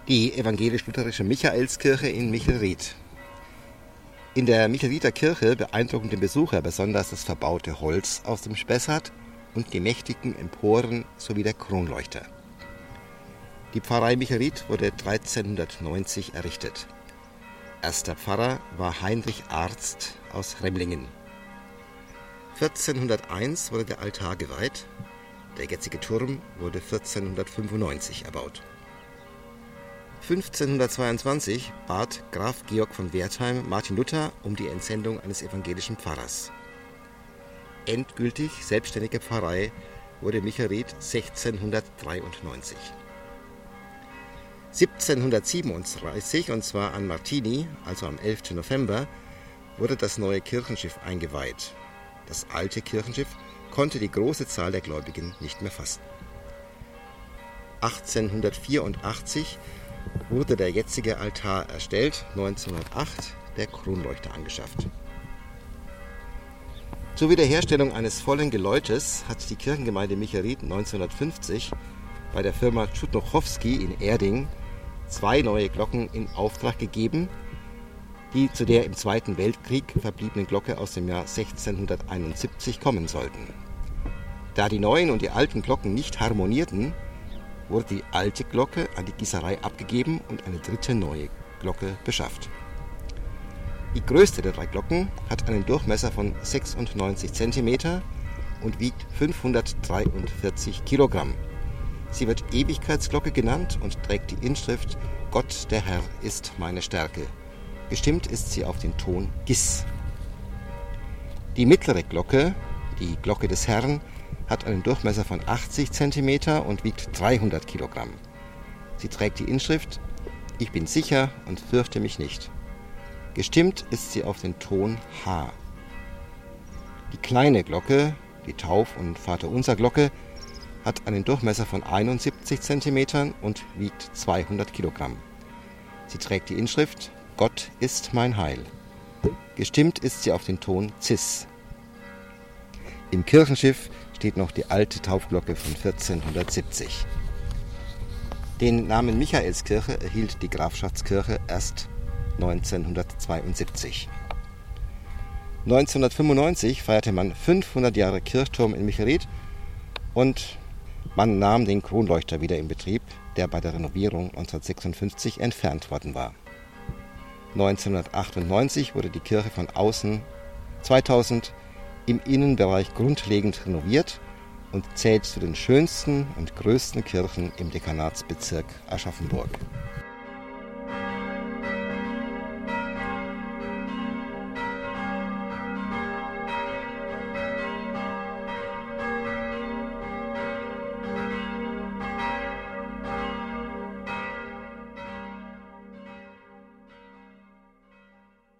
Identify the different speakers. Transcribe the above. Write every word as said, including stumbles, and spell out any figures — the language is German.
Speaker 1: Die evangelisch-lutherische Michaelskirche in Michelried. In der Michelrieder Kirche beeindrucken den Besucher besonders das verbaute Holz aus dem Spessart und die mächtigen Emporen sowie der Kronleuchter. Die Pfarrei Michelried wurde dreizehnhundertneunzig errichtet. Erster Pfarrer war Heinrich Arzt aus Remlingen. vierzehnhunderteins wurde der Altar geweiht. Der jetzige Turm wurde vierzehnhundertfünfundneunzig erbaut. fünfzehnhundertzweiundzwanzig bat Graf Georg von Wertheim Martin Luther um die Entsendung eines evangelischen Pfarrers. Endgültig selbstständige Pfarrei wurde Michelried sechzehnhundertdreiundneunzig. siebzehnhundertsiebenunddreißig, und zwar an Martini, also am elften November, wurde das neue Kirchenschiff eingeweiht. Das alte Kirchenschiff konnte die große Zahl der Gläubigen nicht mehr fassen. achtzehnhundertvierundachtzig wurde der jetzige Altar erstellt, neunzehnhundertacht der Kronleuchter angeschafft. Zur Wiederherstellung eines vollen Geläutes hat die Kirchengemeinde Michelried neunzehnhundertfünfzig bei der Firma Tschudnochowski in Erding zwei neue Glocken in Auftrag gegeben, die zu der im Zweiten Weltkrieg verbliebenen Glocke aus dem Jahr sechzehnhunderteinundsiebzig kommen sollten. Da die neuen und die alten Glocken nicht harmonierten, wurde die alte Glocke an die Gießerei abgegeben und eine dritte neue Glocke beschafft. Die größte der drei Glocken hat einen Durchmesser von sechsundneunzig Zentimeter und wiegt fünfhundertdreiundvierzig Kilogramm. Sie wird Ewigkeitsglocke genannt und trägt die Inschrift »Gott, der Herr, ist meine Stärke«. Gestimmt ist sie auf den Ton Gis. Die mittlere Glocke, die Glocke des Herrn, hat einen Durchmesser von achtzig Zentimeter und wiegt dreihundert Kilogramm. Sie trägt die Inschrift »Ich bin sicher und fürchte mich nicht«. Gestimmt ist sie auf den Ton H. Die kleine Glocke, die Tauf- und Vaterunser-Glocke, hat einen Durchmesser von einundsiebzig Zentimetern und wiegt zweihundert Kilogramm. Sie trägt die Inschrift »Gott ist mein Heil«. Gestimmt ist sie auf den Ton Cis. Im Kirchenschiff steht noch die alte Taufglocke von vierzehnhundertsiebzig. Den Namen Michaelskirche erhielt die Grafschaftskirche erst neunzehnhundertzweiundsiebzig. neunzehnhundertfünfundneunzig feierte man fünfhundert Jahre Kirchturm in Michelried und man nahm den Kronleuchter wieder in Betrieb, der bei der Renovierung neunzehnhundertsechsundfünfzig entfernt worden war. neunzehnhundertachtundneunzig wurde die Kirche von außen, zweitausend im Innenbereich grundlegend renoviert und zählt zu den schönsten und größten Kirchen im Dekanatsbezirk Aschaffenburg.